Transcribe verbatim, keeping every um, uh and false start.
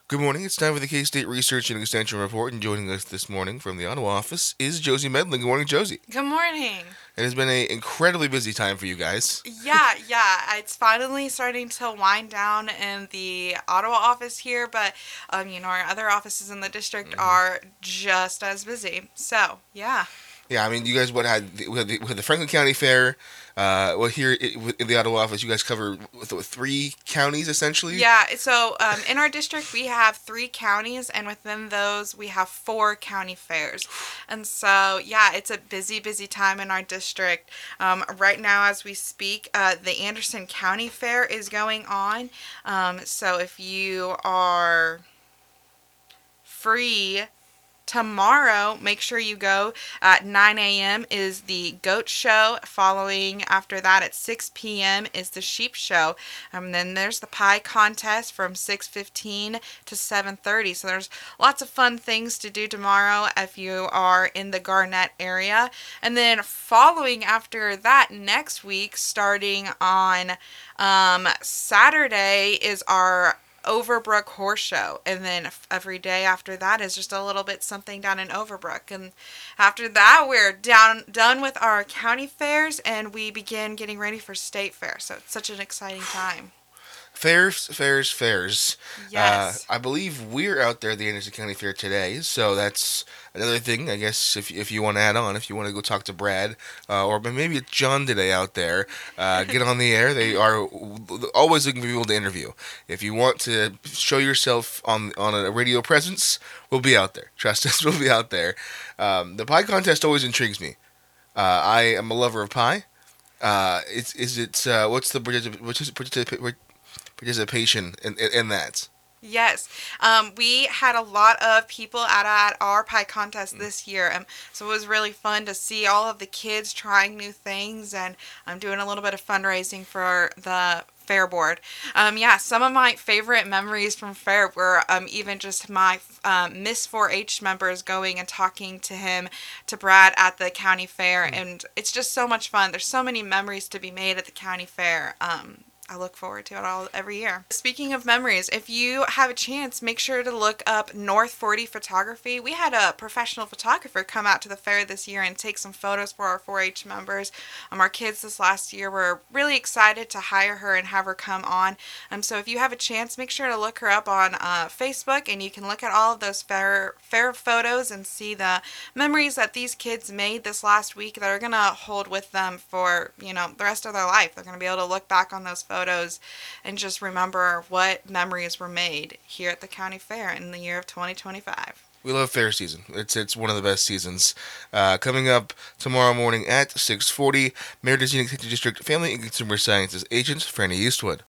Good morning. It's time for the K-State Research and Extension Report, and joining us this morning from the Ottawa office is Josie Medlin. Good morning, Josie. Good morning. It has been an incredibly busy time for you guys. Yeah, yeah, it's finally starting to wind down in the Ottawa office here, but um, you know, our other offices in the district Mm-hmm. are just as busy. So, yeah. Yeah, I mean, you guys what had the, we had the, we had the Franklin County Fair. Uh, well, here in the Ottawa office, you guys cover with, with three counties essentially. Yeah, so um, in our district we have three counties, and within those we have four county fairs. And so, yeah, it's a busy, busy time in our district. Um, right now, as we speak, uh, the Anderson County Fair is going on. Um, so if you are free tomorrow, make sure you go at nine a.m. is the goat show. Following after that at six p.m. is the sheep show. And then there's the pie contest from six fifteen to seven thirty. So there's lots of fun things to do tomorrow if you are in the Garnett area. And then following after that next week, starting on um, Saturday, is our Overbrook Horse Show, and then every day after that is just a little bit something down in Overbrook. And after that, we're down done with our county fairs, and we begin getting ready for state fair. So it's such an exciting time. Fairs, fairs, fairs. Uh, Yes. I believe we're out there at the Anderson County Fair today, so that's another thing. I guess if if you want to add on, if you want to go talk to Brad, uh, or maybe it's John today out there, uh, get on the air. They are always looking for people to interview. If you want to show yourself on on a radio presence, we'll be out there. Trust us, we'll be out there. Um, the pie contest always intrigues me. Uh, I am a lover of pie. Uh, it's is it uh, what's the particip- what's the particip- participation in, in, in that? Yes, um, we had a lot of people at, at our pie contest this year, um, so it was really fun to see all of the kids trying new things, and I'm doing a little bit of fundraising for the fair board. Um, yeah, some of my favorite memories from fair were um, even just my um, Miss four H members going and talking to him, to Brad at the county fair, and it's just so much fun. There's so many memories to be made at the county fair. Um, I look forward to it all every year. Speaking of memories, if you have a chance, make sure to look up North forty Photography. We had a professional photographer come out to the fair this year and take some photos for our four H members. Um, our kids this last year were really excited to hire her and have her come on. Um, so if you have a chance, make sure to look her up on uh, Facebook, and you can look at all of those fair, fair photos and see the memories that these kids made this last week that are going to hold with them for, you know, the rest of their life. They're going to be able to look back on those photos photos and just remember what memories were made here at the county fair in the year of twenty twenty-five. We love fair season. It's it's one of the best seasons. Uh, coming up tomorrow morning at six forty, Merida's Unique District Family and Consumer Sciences agent Franny Eastwood.